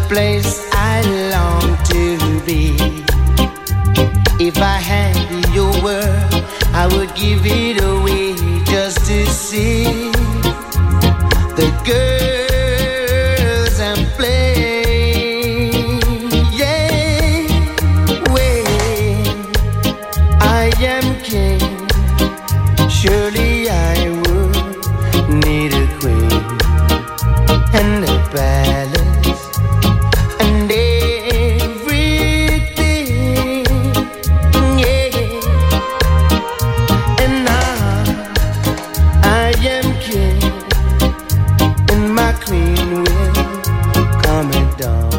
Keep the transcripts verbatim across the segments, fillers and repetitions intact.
place I long to be. If I had your word, I would give it away just to see the girls and play. Yeah, when I am king, surely I would need a queen and a palace and everything. Yeah, and now I am king and my queen will come down.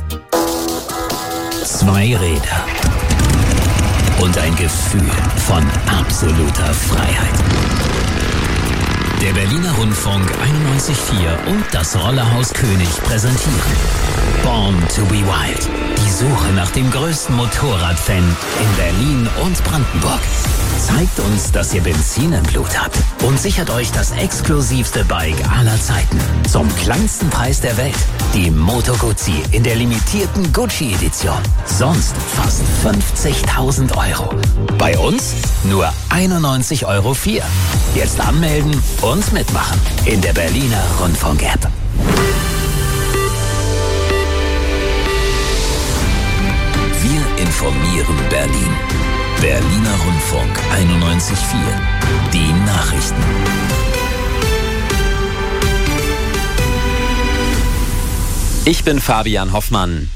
Zwei Räder und ein Gefühl von absoluter Freiheit. Der Berliner Rundfunk einundneunzig Komma vier und das Rollerhaus König präsentieren Born to be Wild. Die Suche nach dem größten Motorradfan in Berlin und Brandenburg. Zeigt uns, dass ihr Benzin im Blut habt und sichert euch das exklusivste Bike aller Zeiten. Zum kleinsten Preis der Welt. Die Moto Guzzi in der limitierten Gucci-Edition. Sonst fast fünfzigtausend Euro. Bei uns nur einundneunzig Euro vier. Jetzt anmelden und mitmachen in der Berliner Rundfunk-App. Wir informieren Berlin. Berliner Rundfunk einundneunzig Komma vier. Die Nachrichten. Ich bin Fabian Hoffmann.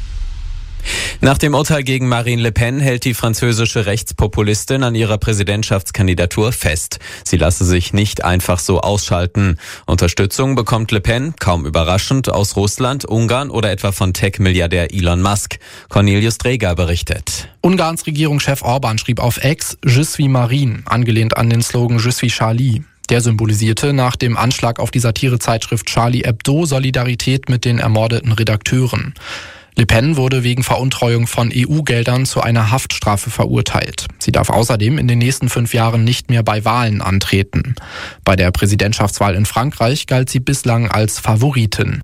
Nach dem Urteil gegen Marine Le Pen hält die französische Rechtspopulistin an ihrer Präsidentschaftskandidatur fest. Sie lasse sich nicht einfach so ausschalten. Unterstützung bekommt Le Pen, kaum überraschend, aus Russland, Ungarn oder etwa von Tech-Milliardär Elon Musk. Cornelius Dreger berichtet. Ungarns Regierungschef Orban schrieb auf X Je suis Marine, angelehnt an den Slogan Je suis Charlie. Der symbolisierte nach dem Anschlag auf die Satirezeitschrift Charlie Hebdo Solidarität mit den ermordeten Redakteuren. Le Pen wurde wegen Veruntreuung von E U-Geldern zu einer Haftstrafe verurteilt. Sie darf außerdem in den nächsten fünf Jahren nicht mehr bei Wahlen antreten. Bei der Präsidentschaftswahl in Frankreich galt sie bislang als Favoritin.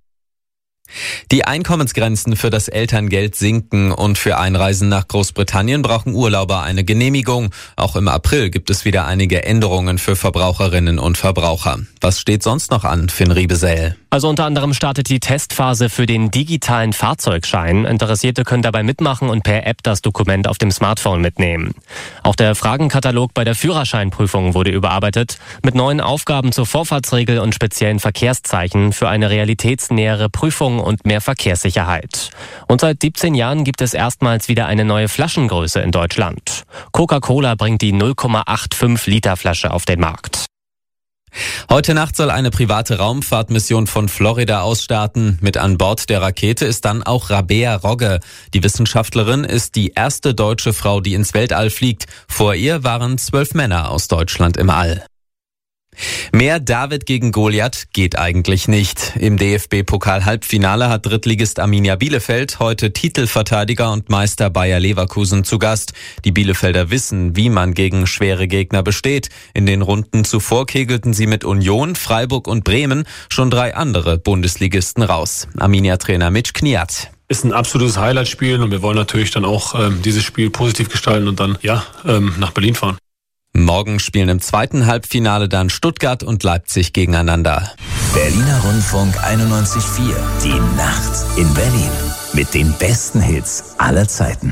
Die Einkommensgrenzen für das Elterngeld sinken und für Einreisen nach Großbritannien brauchen Urlauber eine Genehmigung. Auch im April gibt es wieder einige Änderungen für Verbraucherinnen und Verbraucher. Was steht sonst noch an, Finn Riebesell? Also unter anderem startet die Testphase für den digitalen Fahrzeugschein. Interessierte können dabei mitmachen und per App das Dokument auf dem Smartphone mitnehmen. Auch der Fragenkatalog bei der Führerscheinprüfung wurde überarbeitet, mit neuen Aufgaben zur Vorfahrtsregel und speziellen Verkehrszeichen für eine realitätsnähere Prüfung und mehr Verkehrssicherheit. Und seit siebzehn Jahren gibt es erstmals wieder eine neue Flaschengröße in Deutschland. Coca-Cola bringt die null Komma fünfundachtzig Liter Flasche auf den Markt. Heute Nacht soll eine private Raumfahrtmission von Florida aus starten. Mit an Bord der Rakete ist dann auch Rabea Rogge. Die Wissenschaftlerin ist die erste deutsche Frau, die ins Weltall fliegt. Vor ihr waren zwölf Männer aus Deutschland im All. Mehr David gegen Goliath geht eigentlich nicht. Im D F B-Pokal-Halbfinale hat Drittligist Arminia Bielefeld heute Titelverteidiger und Meister Bayer Leverkusen zu Gast. Die Bielefelder wissen, wie man gegen schwere Gegner besteht. In den Runden zuvor kegelten sie mit Union, Freiburg und Bremen schon drei andere Bundesligisten raus. Arminia-Trainer Mitch Kniat. Ist ein absolutes Highlight-Spiel und wir wollen natürlich dann auch ähm, dieses Spiel positiv gestalten und dann ja ähm, nach Berlin fahren. Morgen spielen im zweiten Halbfinale dann Stuttgart und Leipzig gegeneinander. Berliner Rundfunk einundneunzig Komma vier. Die Nacht in Berlin. Mit den besten Hits aller Zeiten.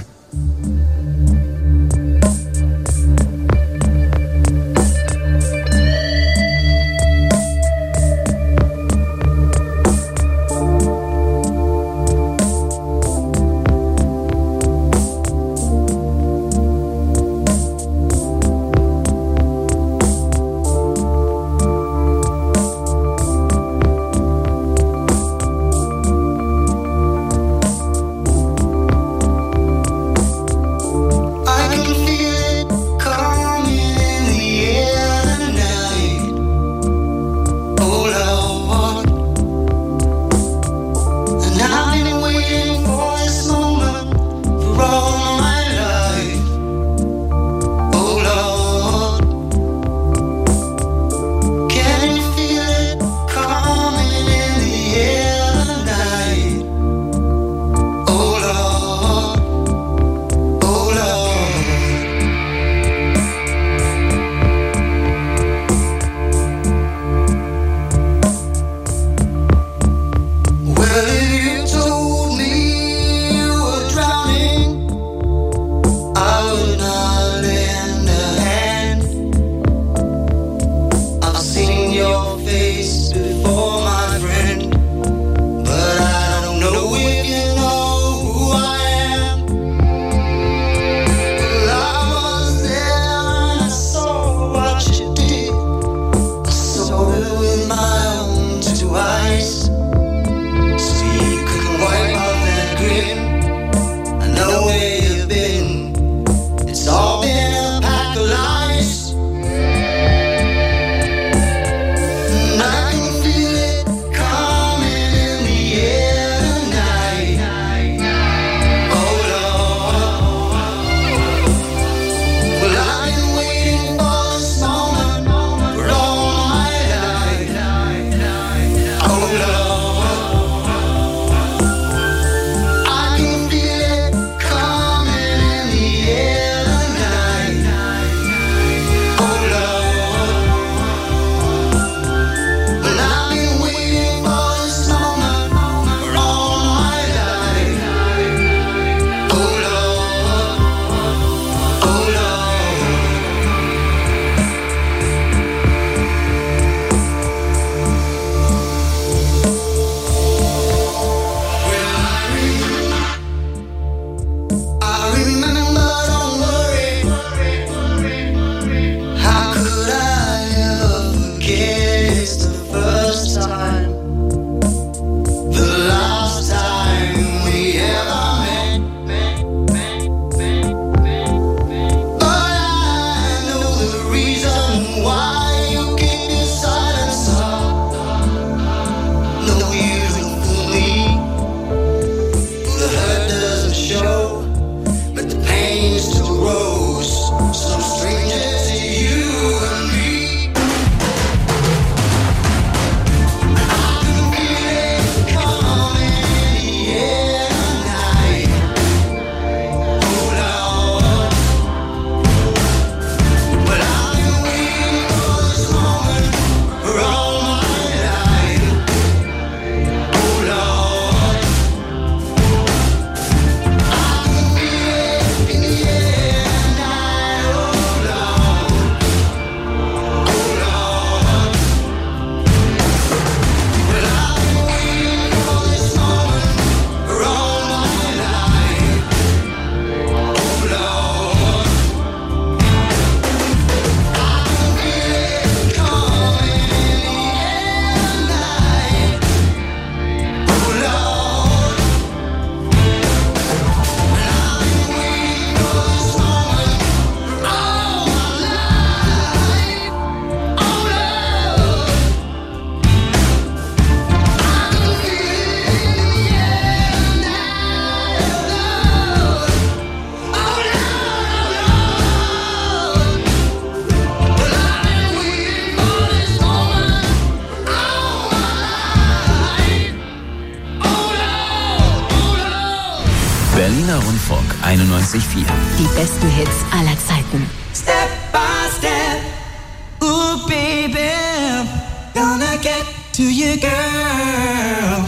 Berliner Rundfunk einundneunzig Komma vier. Die besten Hits aller Zeiten. Step by step, ooh baby, gonna get to you, girl.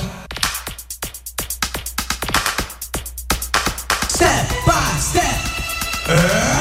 Step by step. Uh.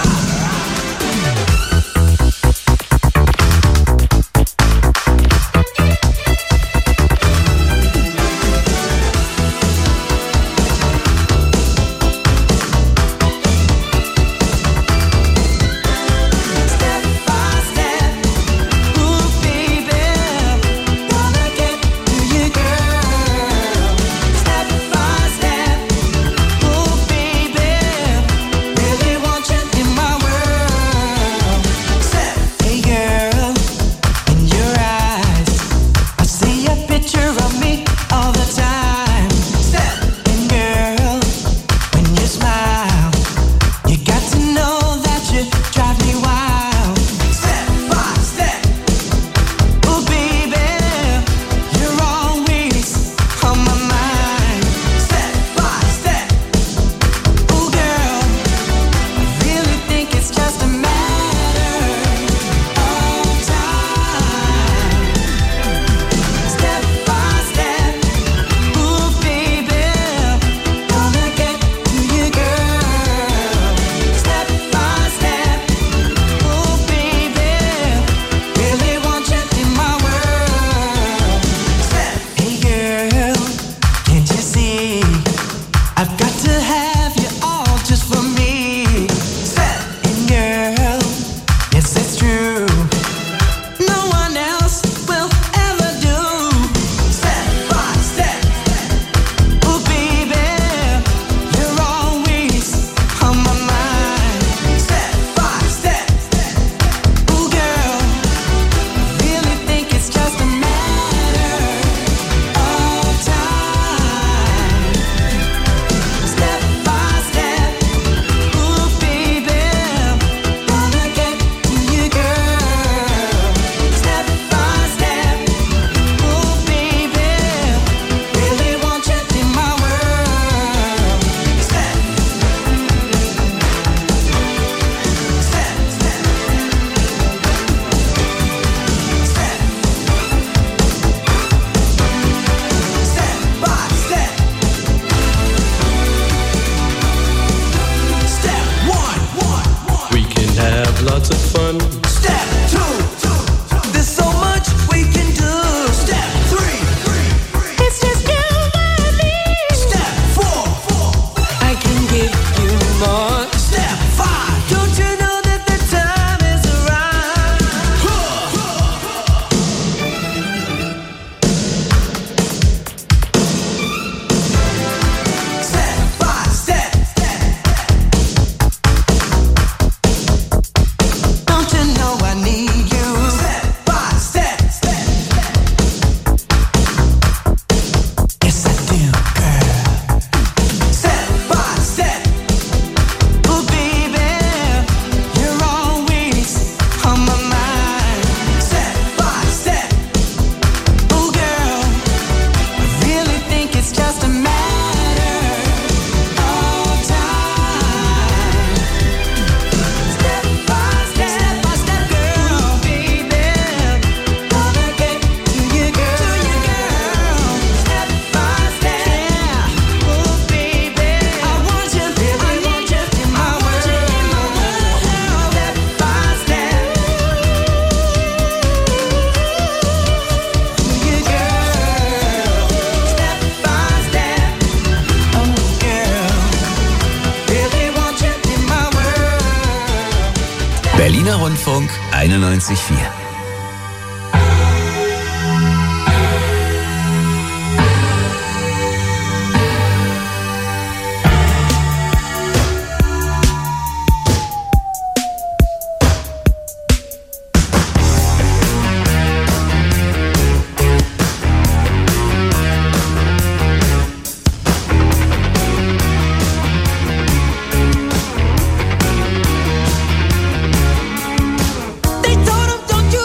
Berliner Rundfunk einundneunzig Komma vier. They told him, don't you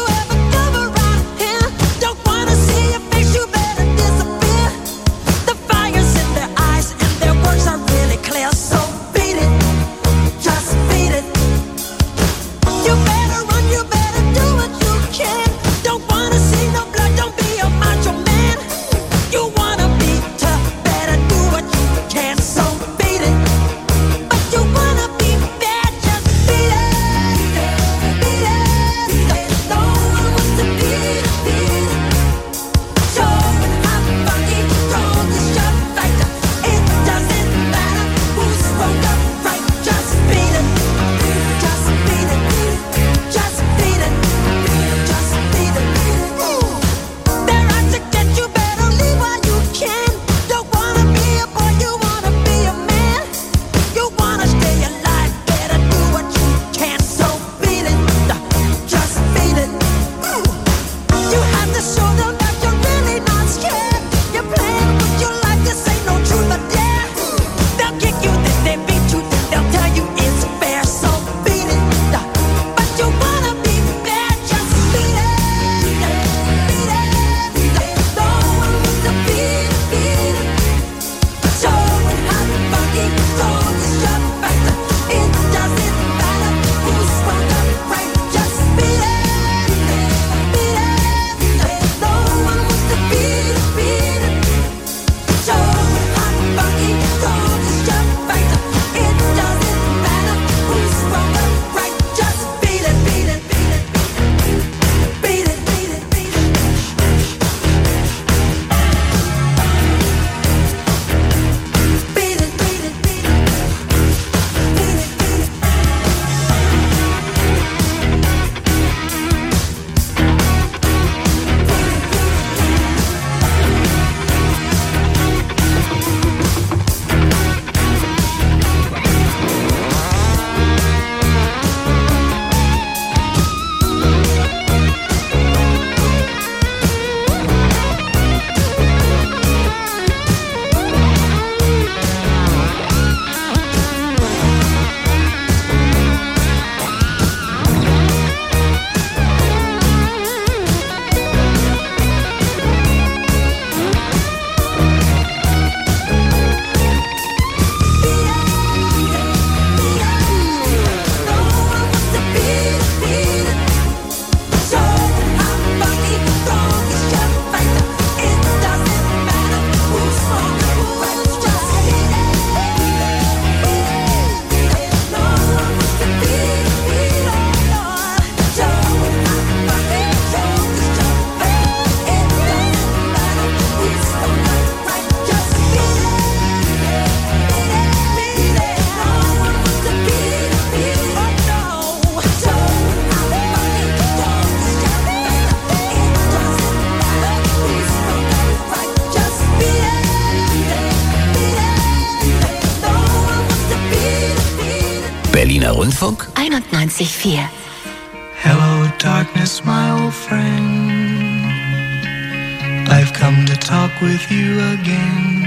Berliner Rundfunk einundneunzig Komma vier. Hello darkness, my old friend. I've come to talk with you again.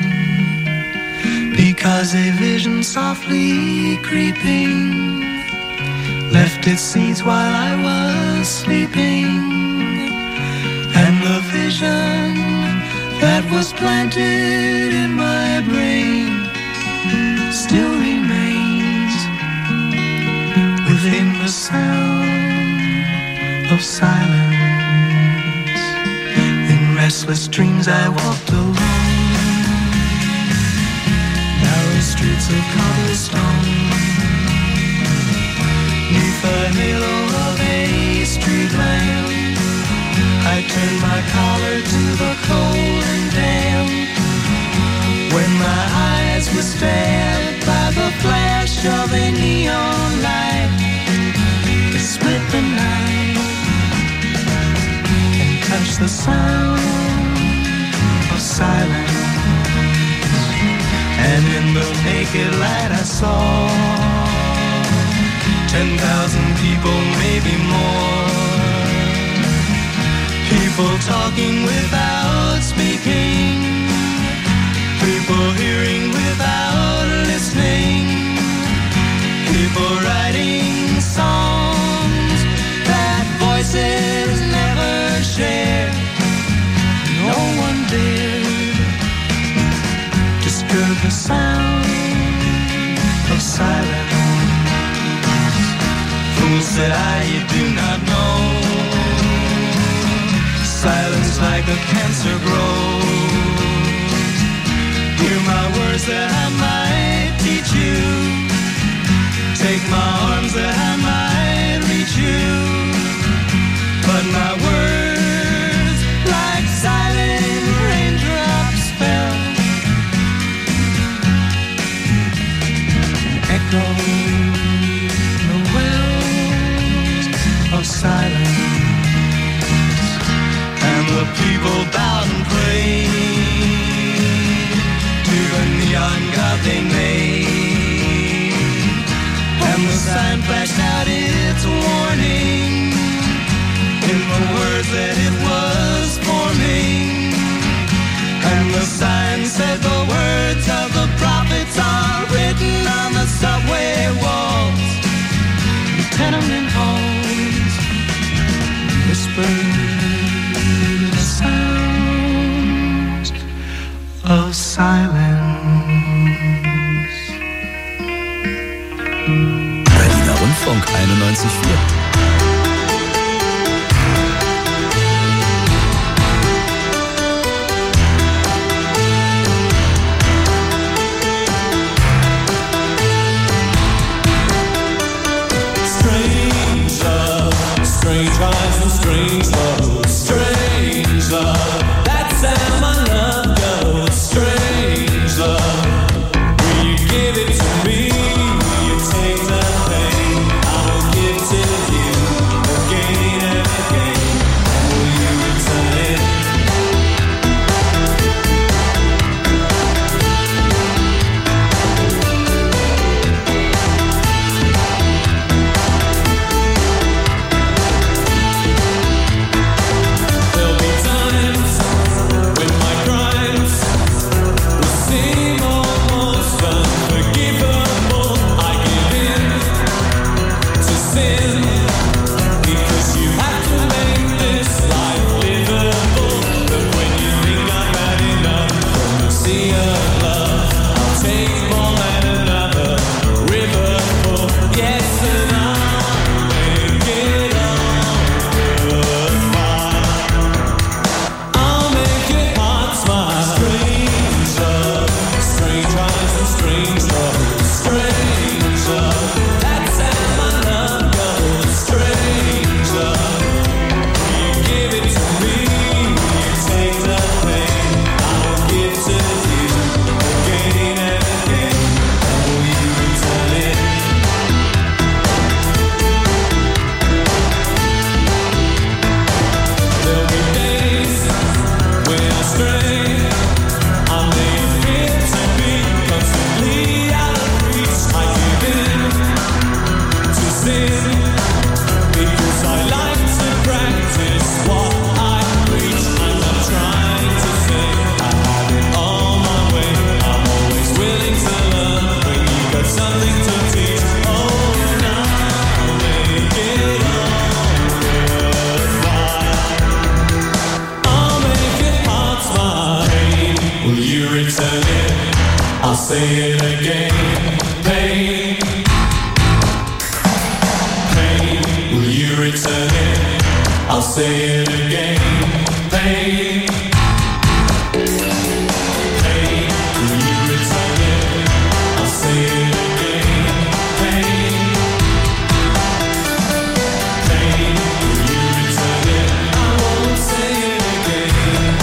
Because a vision softly creeping left its seeds while I was sleeping. And the vision that was planted in my brain still remains within the sound of silence. In restless dreams I walked alone, narrow streets of cobblestone, neath the halo of a street lamp. I turned my collar to the cold and damp. When my eyes were stabbed by the flash of a neon light, it split the night and touched the sound of silence. And in the naked light I saw ten thousand people, maybe more. People talking without speaking, people hearing without listening, people writing songs that voices never shared. No one dared disturb the sound of silence. Fool, said I, you do not know. Silence like a cancer grows. Hear my words that I might teach you. Take my arms that I might reach you. But my words, like silent raindrops, fell, echoing the wells of silence. And the people bowed and prayed to the neon god they made. And the sign flashed out its warning in the words that it was forming. And the sign said the words of the prophets are written on the subway walls, the tenement halls, whispered sounds of silence. Berliner Rundfunk einundneunzig Komma vier. Strange eyes and strange love, strange love. That's how my love goes. Strange love. Will you give it to me? Will you take the pain? I will give it to you. I'll say it again. Pain, pain, will you return it? I'll say it again. Pain, pain, will you return it? I'll say it again. Pain, pain, will you return it? I won't say it again.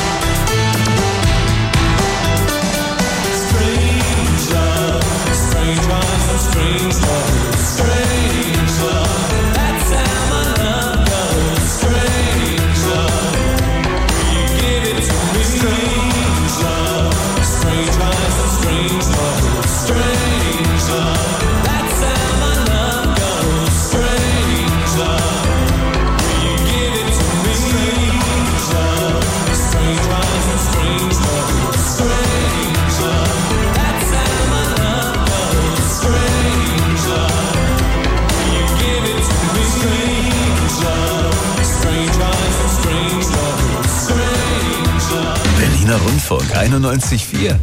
Strange love, strange love, strange love, strange love. That's how my love goes. Strange love, will you give it to me? Strange love, strange love, strange love, strange love. That's how my love goes. Strange love, will you give it to me? Strange love, strange love, strange love, strange love. That's how my love goes. Strange love, will you give it to me? Strange love, strange love, strange love, strange love. Berliner Rundfunk einundneunzig Komma vier.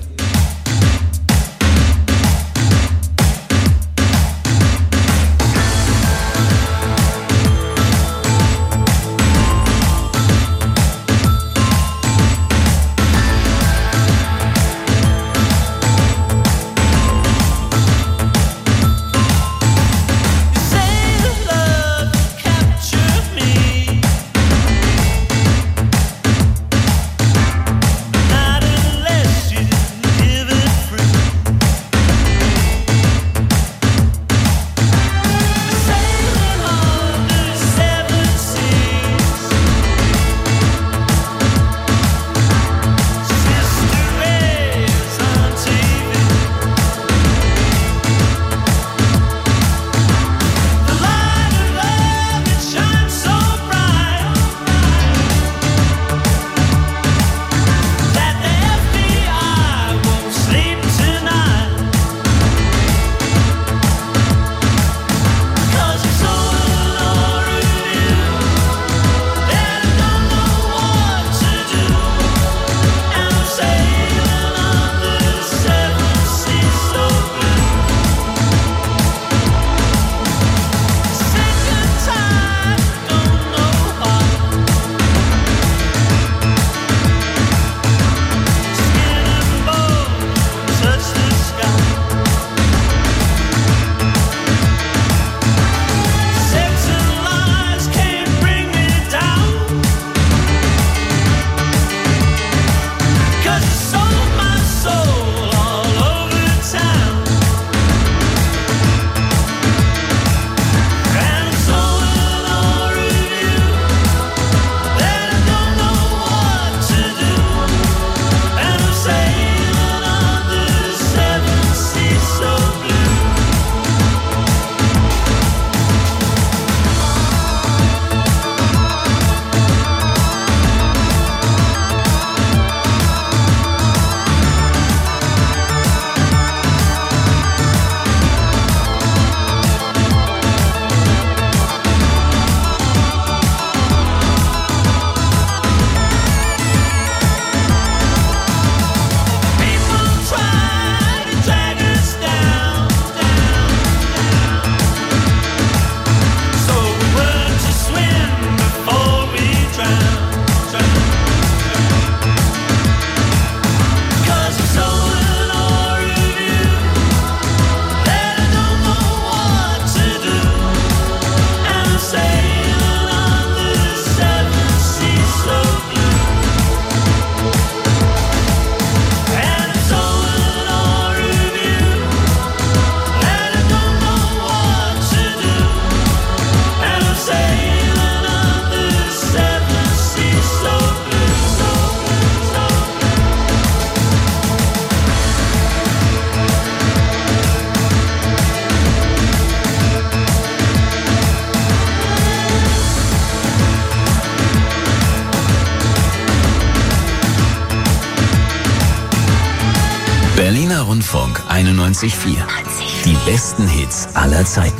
Berliner Rundfunk einundneunzig Komma vier. Die besten Hits aller Zeiten.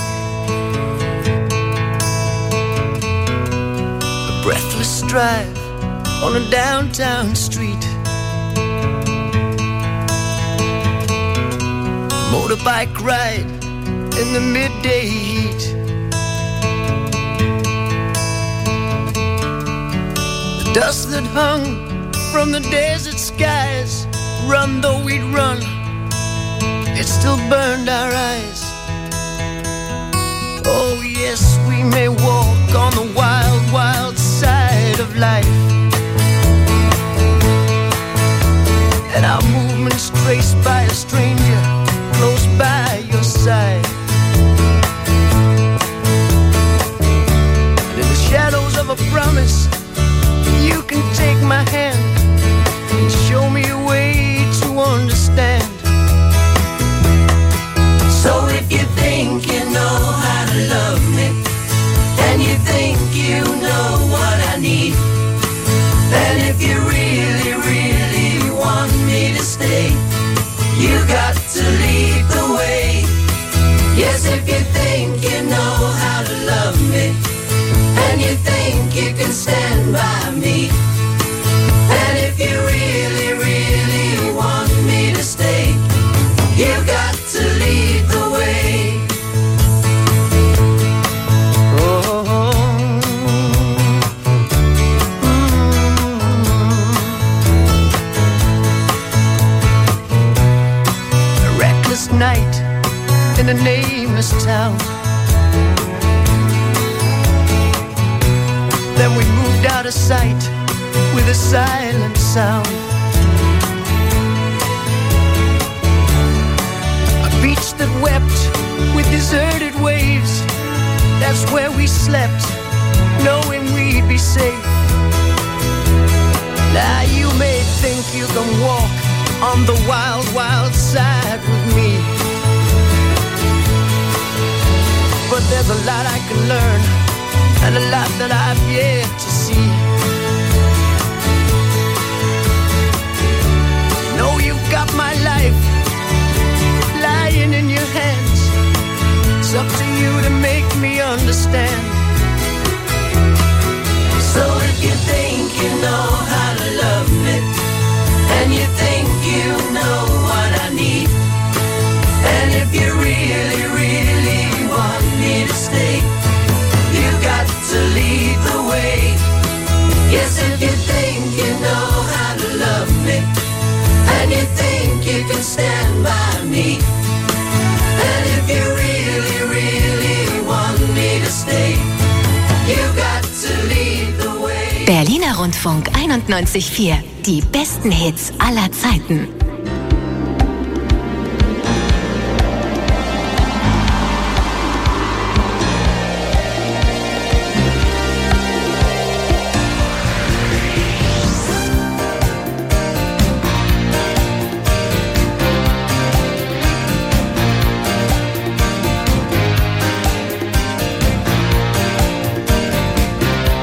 A breathless drive on a downtown street. motorbike ride in the midday heat. The dust that hung from the desert skies, run though we'd run, it still burned our eyes. Oh yes, we may walk on the wild, wild side of life, and our movements traced by a stranger close by your side. And in the shadows of a promise, you can take my hand and show me a way to understand. So if you think you know how to love me, and you think you know what I need, and if you really, really want me to stay, you got to lead the way. Yes, if you think you know how to love me, and you think you can stand by me, and if you really, really want me to stay, you got to lead the way. Oh, mm. A reckless night in a nameless town. Then we moved out of sight with a silent sound. A beach that wept with deserted waves, that's where we slept, knowing we'd be safe. Now you may think you can walk on the wild, wild side with me, but there's a lot I can learn, and a lot that I've yet to see. You know you've got my life lying in your hands. It's up to you to make me understand. So if you think you know how to love me, and you think you know what I need, and if you really, really want me to stay, you got to lead the way. Yes, if you think you know how to love me, and you think you can stand by me, and if you really, really want me to stay, you got to lead the way. Berliner Rundfunk einundneunzig Komma vier. Die besten Hits aller Zeiten.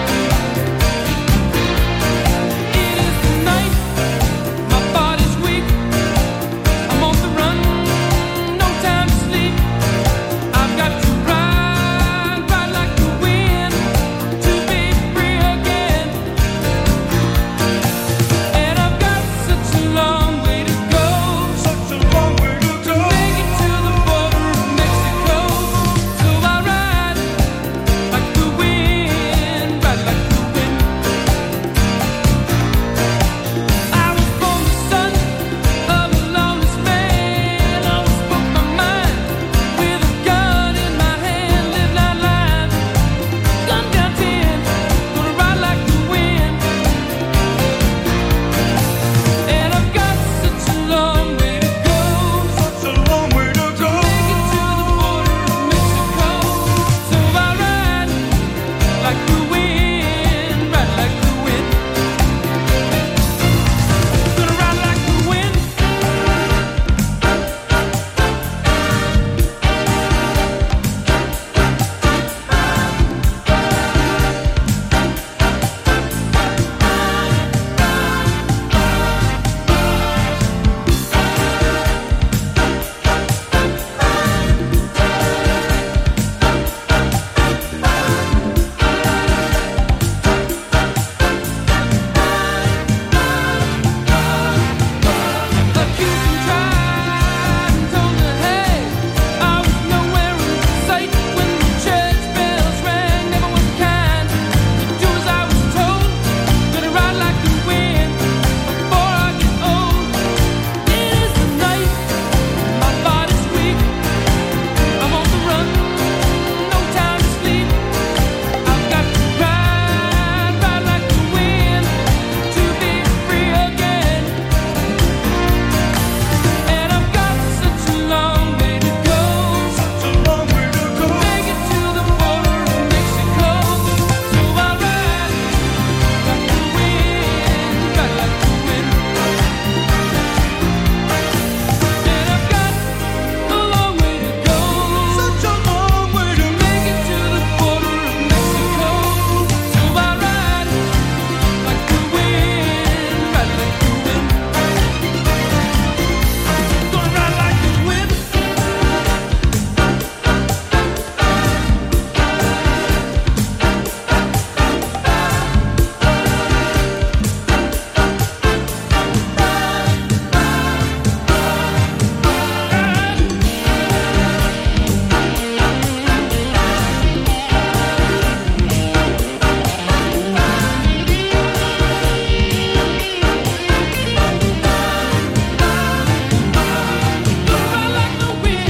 It is the night, my body's weak.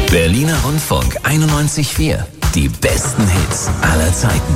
Berliner Rundfunk einundneunzig Komma vier. Die besten Hits aller Zeiten.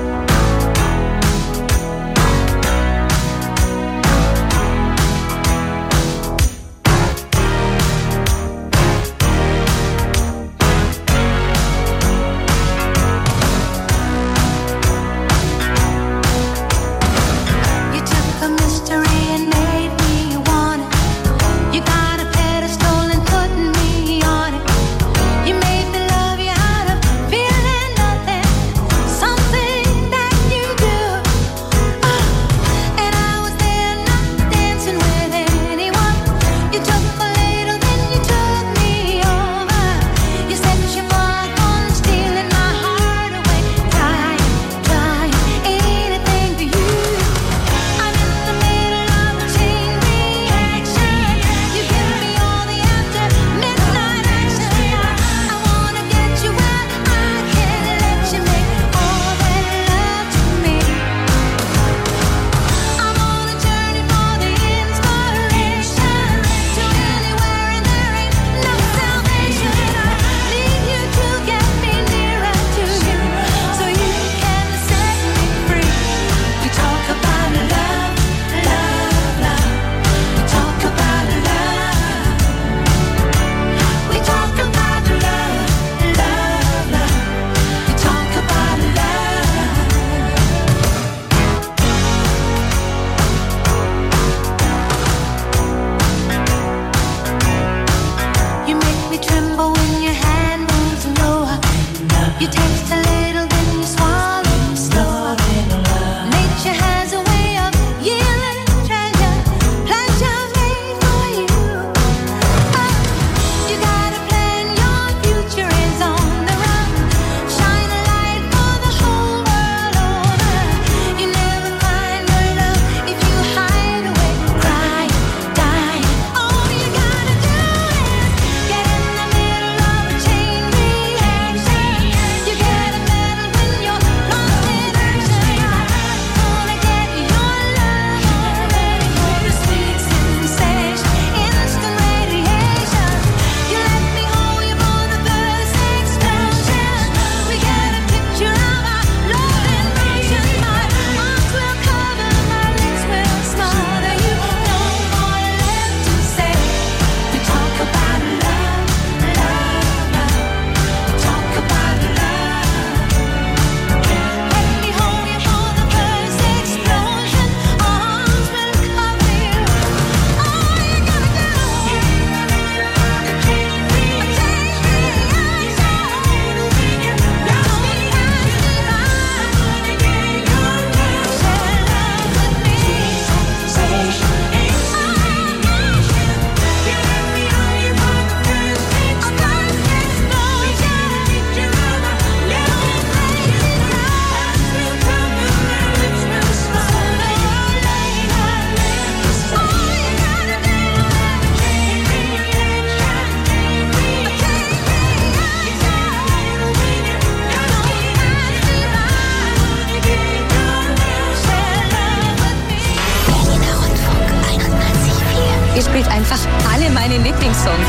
Ihr spielt einfach alle meine Lieblingssongs.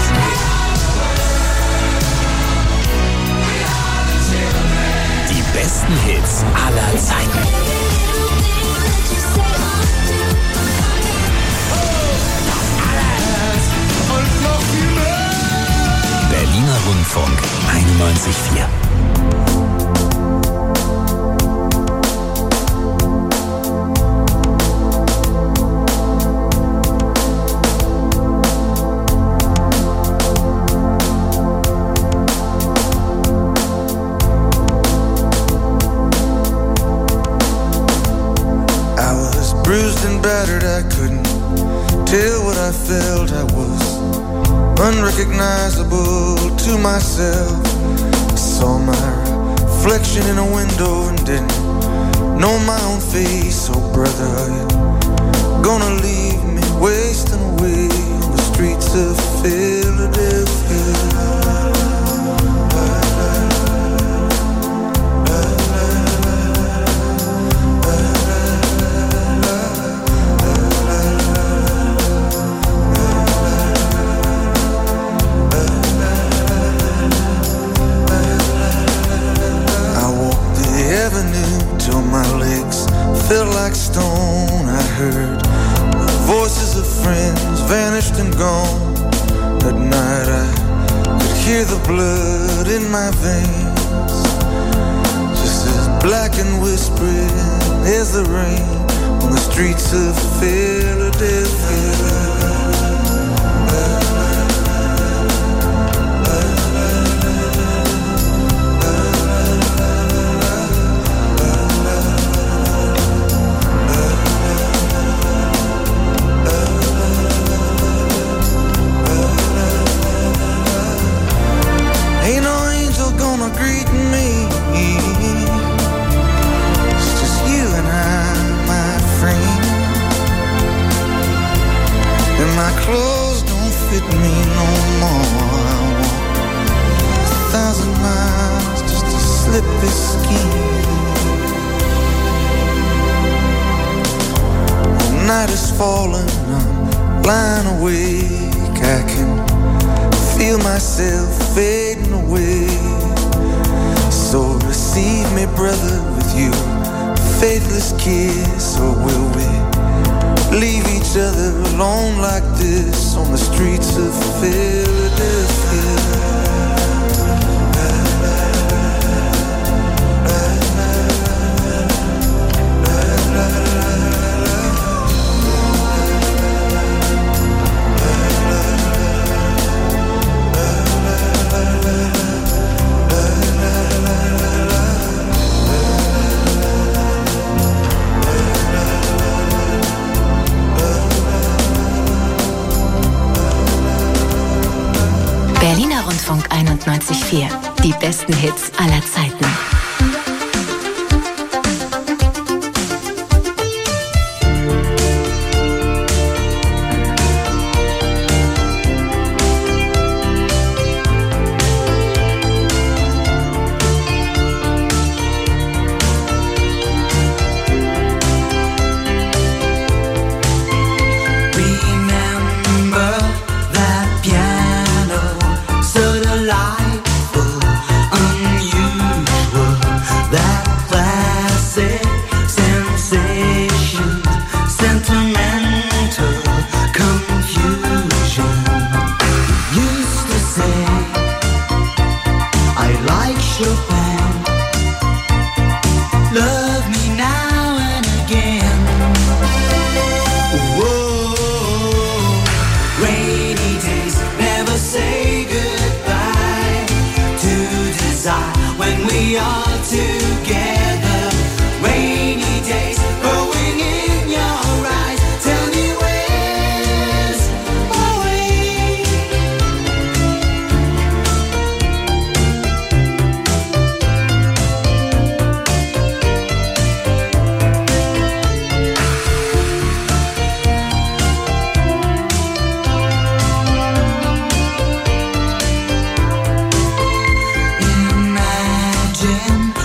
Die besten Hits aller Zeiten. Berliner Rundfunk einundneunzig Komma vier. Bruised and battered, I couldn't tell what I felt. I was unrecognizable to myself. I saw my reflection in a window and didn't know my own face. Oh brother, are you gonna leave me wasting away on the streets of Philadelphia? like stone. I heard the voices of friends vanished and gone. At night I could hear the blood in my veins, just as black and whispering as the rain on the streets of Philadelphia. Ain't no angel gonna greet me. It's just you and I, my friend. And my clothes don't fit me no more. I walk a thousand miles just to slip this skin. The night is falling, I'm lying awake. I can feel myself fading away. So receive me, brother, with you faithless kiss. Or will we leave each other alone like this on the streets of Philadelphia? Berliner Rundfunk einundneunzig Komma vier. Die besten Hits aller Zeiten. Imagine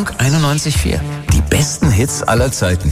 Rundfunk einundneunzig Komma vier. Die besten Hits aller Zeiten.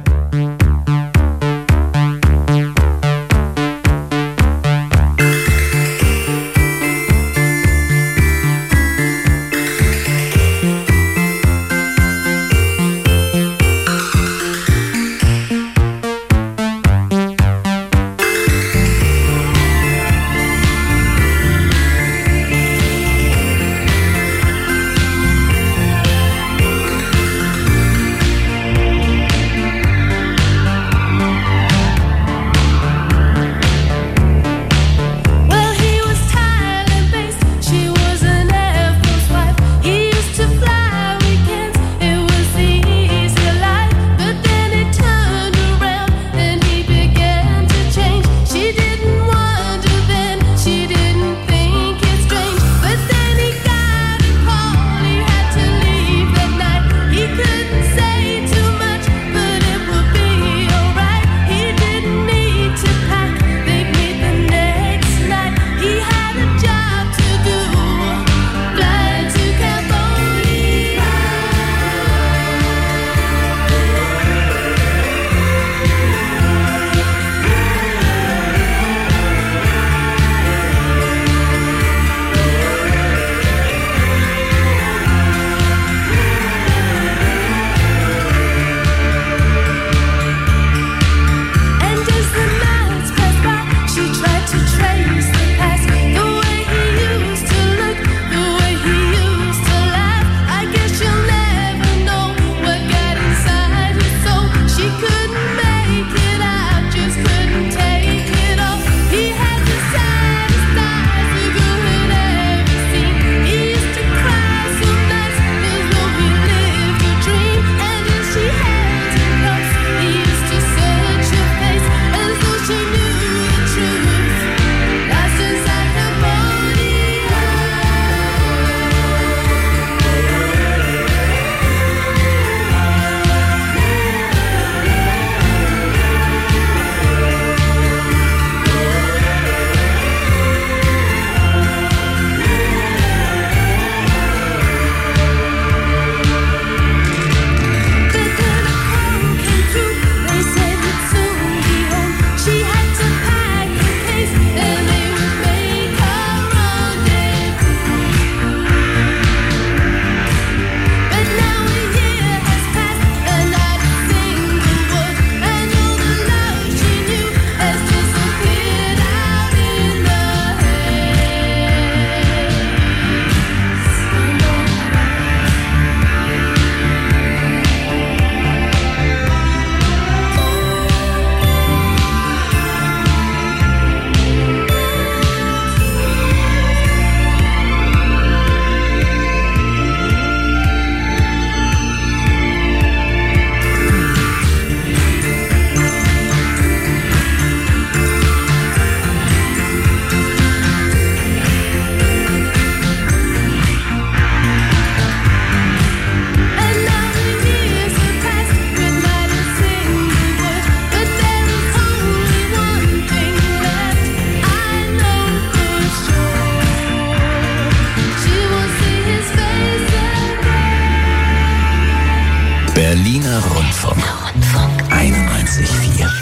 Berliner Rundfunk einundneunzig Komma vier.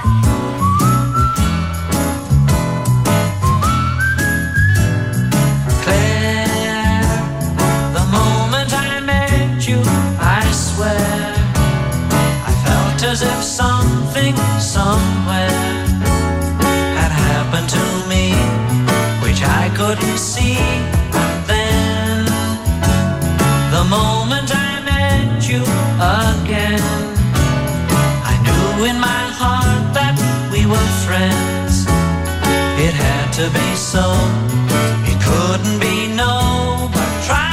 As if something somewhere had happened to me, which I couldn't see. Then, the moment I met you again, I knew in my heart that we were friends. It had to be so, it couldn't be no, but try.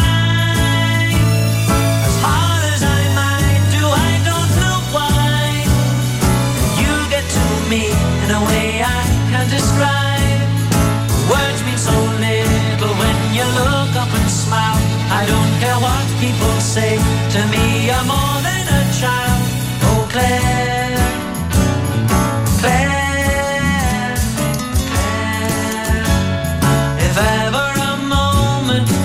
In a way I can't describe. Words mean so little when you look up and smile. I don't care what people say, to me you're more than a child. Oh Claire, Claire, Claire. If ever a moment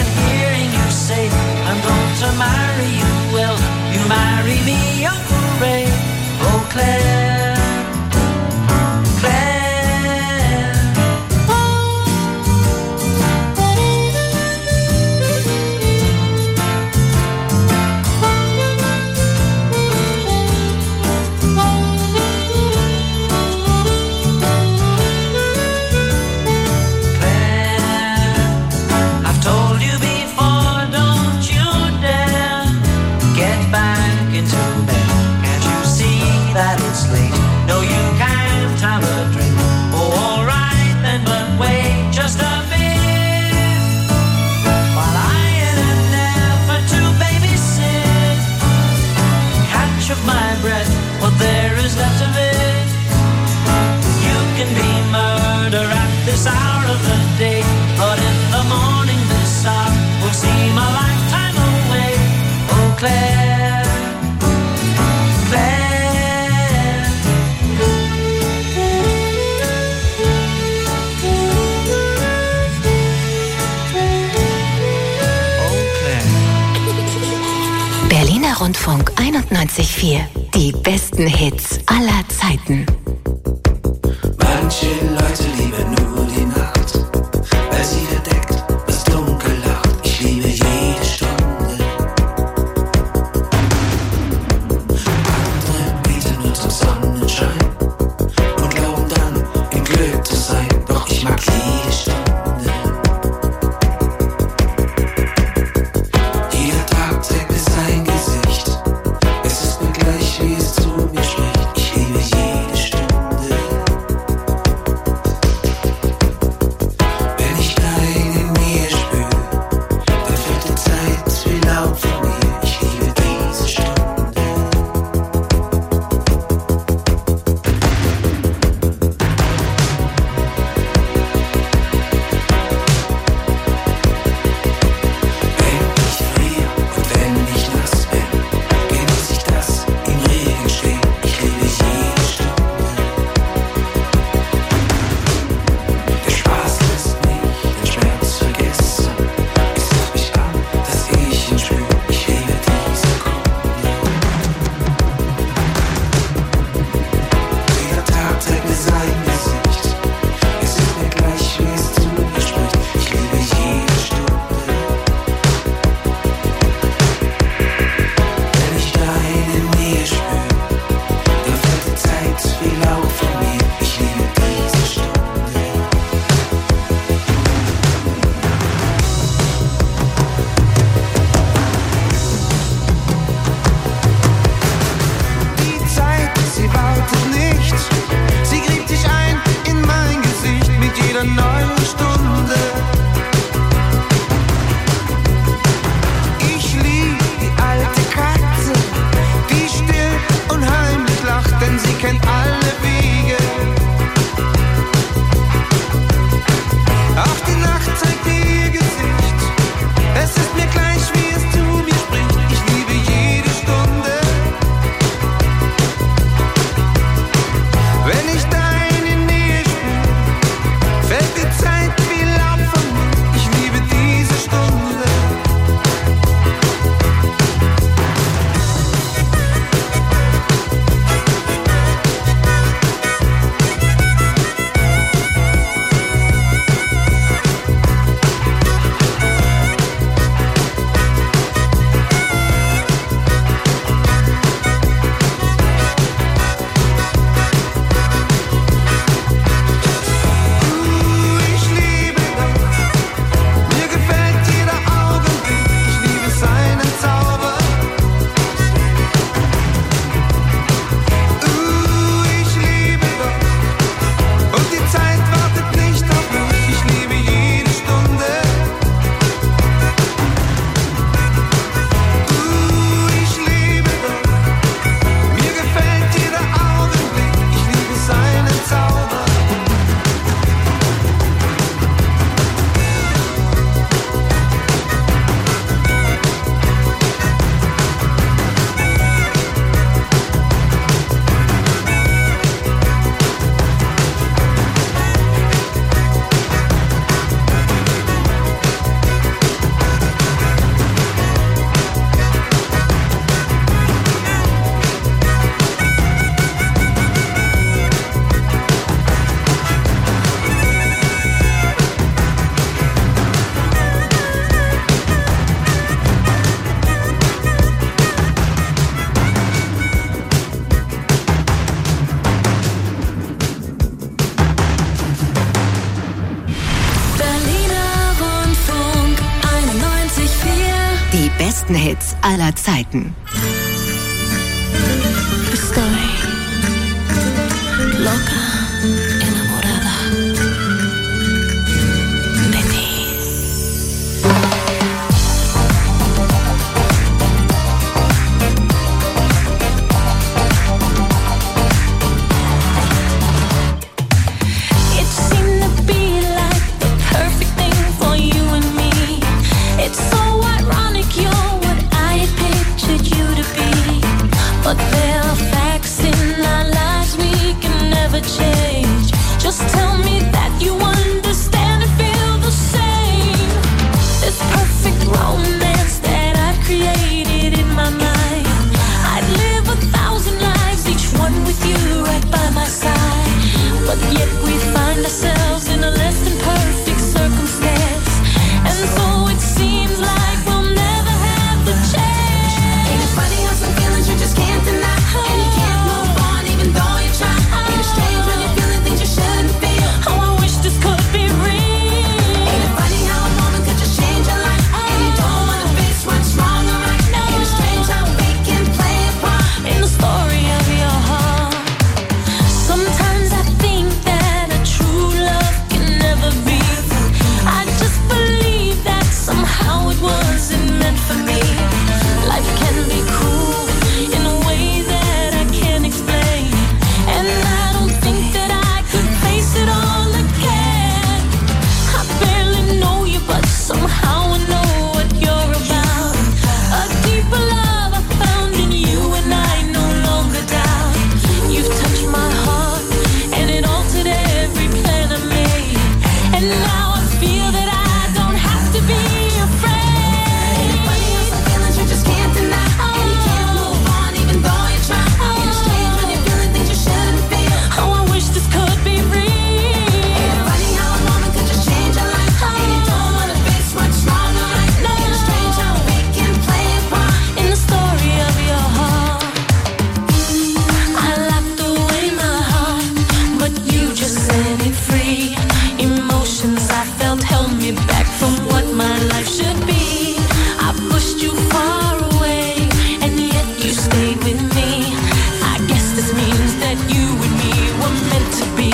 hearing you say I'm going to marry you. Well, you marry me, Uncle Ray. Oh, Claire, Claire. Hour of the day, but in the morning this hour will seem a lifetime away. Oh, Claire, Claire. Oh, Claire. Berliner Rundfunk einundneunzig Komma vier. Die besten Hits aller Zeiten. Manche Leute lieben nur die Nacht, weil sie verdeckt das Dunkel lacht. Ich liebe jede Stunde. Andere beten nur zum Sonnenschein und glauben dann im Glück zu sein. Doch ich mag jede Stunde. Jeder Tag zeigt mir sein Gesicht. Es ist mir gleich, wie es zu mir spricht. Ich liebe jede Stunde. Wenn ich deine besten Hits aller Zeiten. Estoy loca, enamorada de ti. It seemed to be like the perfect thing for you and me. It's so ironic you're what I had pictured you to be. But there are facts in our lives we can never change. Just tell me that you understand and feel the same. This perfect romance that I've created in my mind. I'd live a thousand lives, each one with you right by my side. But yet we find ourselves in a less than perfect circumstance. And so it seems like we'll never have the chance. Ain't it funny how some feelings you just can't deny? And you can't move on even though you try. Ain't it strange when you're feeling things you shouldn't feel? Oh, I wish this could be real. Ain't it funny how a moment could just change your life? And you don't wanna face what's wrong or right. Ain't it strange how we can play a part in the story of your heart? Sometimes I think that a true love can never be. I just believe that somehow it wasn't meant for me. Life can be cruel in a way that I can't explain. And I don't think that I could face it all again. I barely know you, but somehow I know what you're about. A deeper love I found in you and I no longer doubt. You've touched my heart and it altered every plan I made. And now I feel that I don't have to be afraid. Ain't it funny how some feelings you just can't deny? And you can't move on even though you try. Ain't it strange when you're feeling things you shouldn't feel? Oh, I wish this could be real. Ain't it funny how a moment could just change your life? And you don't wanna face what's wrong or right. Ain't it strange how we can play a part in the story of your heart? I locked away my heart, but you just set it free. Emotions I felt held me back from what my life should be. I pushed you far away, and yet you stayed with me. I guess this means that you and me were meant to be.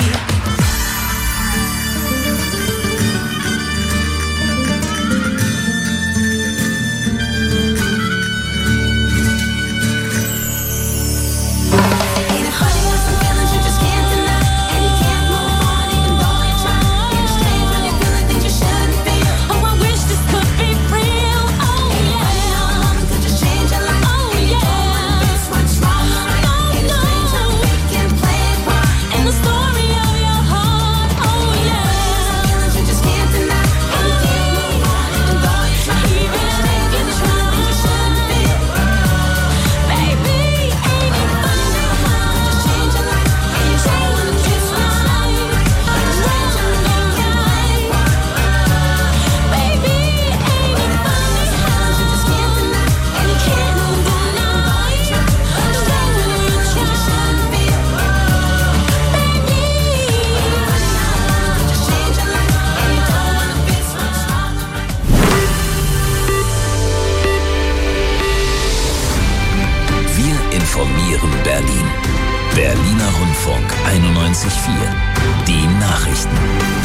Ain't it funny how some feelings you just can't deny? And you can't move on even though you try. Ain't it strange when you're feeling things you shouldn't feel? Oh, I wish this could be real. Oh, yeah. Ain't it funny how a moment could just change your life? Oh, and you don't wanna face what's wrong or right. Ain't it strange how we can play a part in the story of your heart? Oh, yeah. Some feelings you just can't deny. And you can't move on even though you try. Ain't it strange when you're feeling things you shouldn't feel? Baby, ain't it funny how a moment could just change your life? And you don't wanna face what's wrong or right. Ain't it strange how we can play a part? Baby, ain't it funny how you just can't deny? And you can't move on even though you try. Ain't it strange when you're feeling things you shouldn't feel? Baby, ain't it funny how a moment could just change your life? And you don't wanna face what's wrong or right. Wir informieren Berlin. Berliner Rundfunk einundneunzig Komma vier. Die Nachrichten.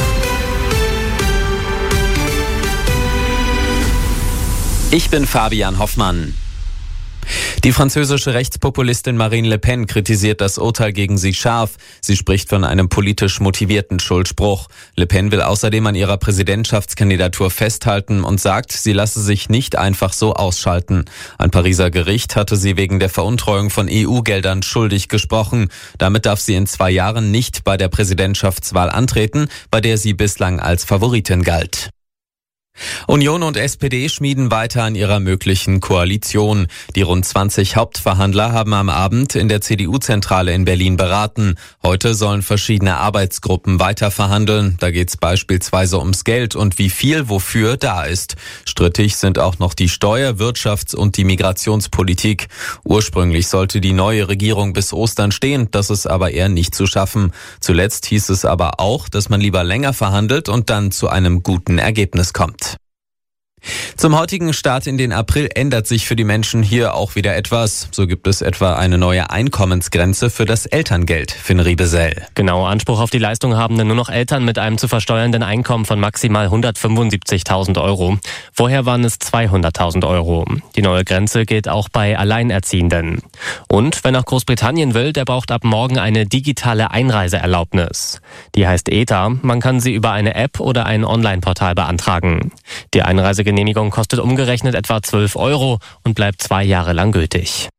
Ich bin Fabian Hoffmann. Die französische Rechtspopulistin Marine Le Pen kritisiert das Urteil gegen sie scharf. Sie spricht von einem politisch motivierten Schuldspruch. Le Pen will außerdem an ihrer Präsidentschaftskandidatur festhalten und sagt, sie lasse sich nicht einfach so ausschalten. Ein Pariser Gericht hatte sie wegen der Veruntreuung von E U-Geldern schuldig gesprochen. Damit darf sie in zwei Jahren nicht bei der Präsidentschaftswahl antreten, bei der sie bislang als Favoritin galt. Union und S P D schmieden weiter an ihrer möglichen Koalition. Die rund zwanzig Hauptverhandler haben am Abend in der C D U-Zentrale in Berlin beraten. Heute sollen verschiedene Arbeitsgruppen weiter verhandeln. Da geht es beispielsweise ums Geld und wie viel wofür da ist. Strittig sind auch noch die Steuer-, Wirtschafts- und die Migrationspolitik. Ursprünglich sollte die neue Regierung bis Ostern stehen, das ist aber eher nicht zu schaffen. Zuletzt hieß es aber auch, dass man lieber länger verhandelt und dann zu einem guten Ergebnis kommt. Zum heutigen Start in den April ändert sich für die Menschen hier auch wieder etwas. So gibt es etwa eine neue Einkommensgrenze für das Elterngeld. Finn Riebesell. Genau, Anspruch auf die Leistung haben dann nur noch Eltern mit einem zu versteuernden Einkommen von maximal hundertfünfundsiebzigtausend Euro. Vorher waren es zweihunderttausend Euro. Die neue Grenze gilt auch bei Alleinerziehenden. Und wer nach Großbritannien will, der braucht ab morgen eine digitale Einreiseerlaubnis. Die heißt E T A. Man kann sie über eine App oder ein Online-Portal beantragen. Die Einreisegenehmigung kostet umgerechnet etwa zwölf Euro und bleibt zwei Jahre lang gültig.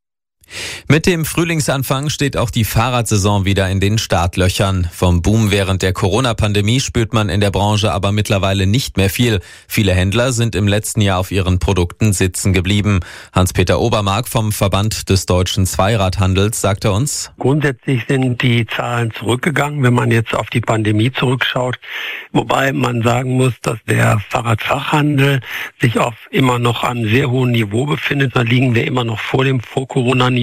Mit dem Frühlingsanfang steht auch die Fahrradsaison wieder in den Startlöchern. Vom Boom während der Corona-Pandemie spürt man in der Branche aber mittlerweile nicht mehr viel. Viele Händler sind im letzten Jahr auf ihren Produkten sitzen geblieben. Hans-Peter Obermark vom Verband des deutschen Zweiradhandels sagte uns: Grundsätzlich sind die Zahlen zurückgegangen, wenn man jetzt auf die Pandemie zurückschaut. Wobei man sagen muss, dass der Fahrradfachhandel sich auf immer noch einem sehr hohen Niveau befindet. Da liegen wir immer noch vor dem Vor-Corona-Niveau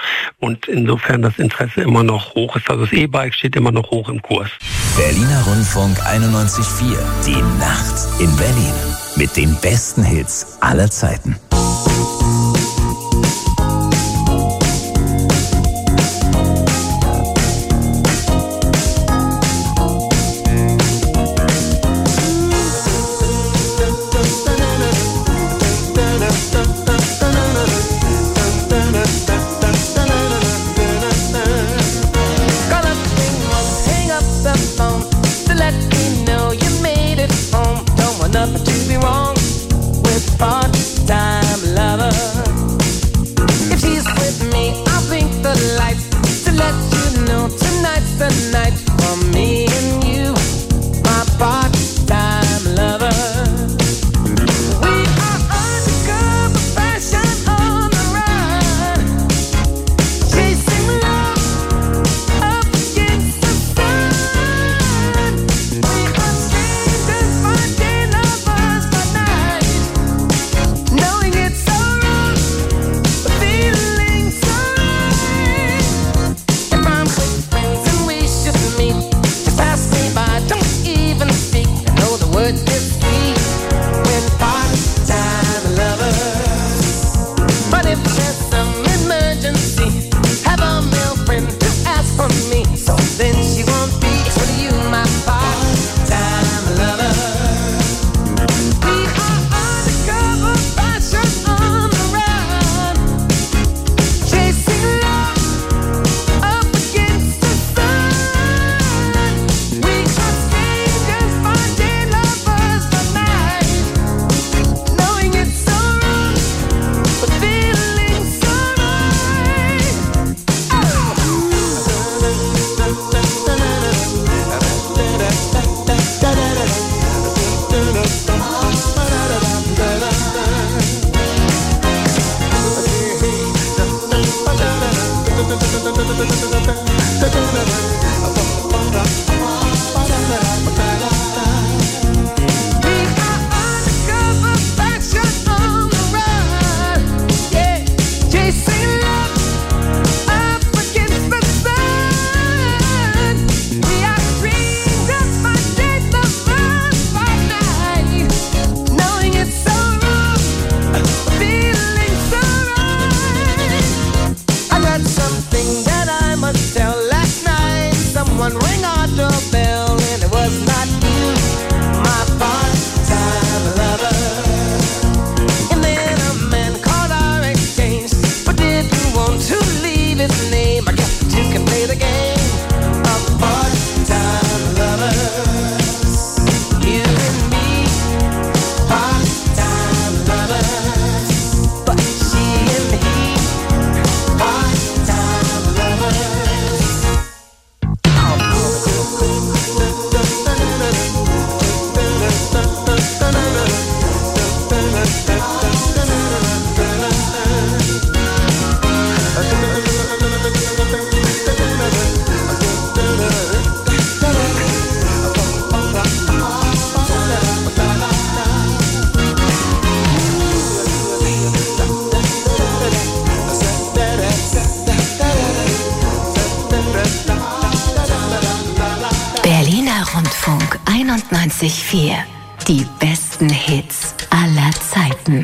und insofern das Interesse immer noch hoch ist. Also das E-Bike steht immer noch hoch im Kurs. Berliner Rundfunk einundneunzig Komma vier. Die Nacht in Berlin. Mit den besten Hits aller Zeiten. Rundfunk einundneunzig Komma vier. Die besten Hits aller Zeiten.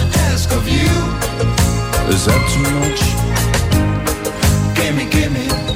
Is that too much? Gimme, gimme,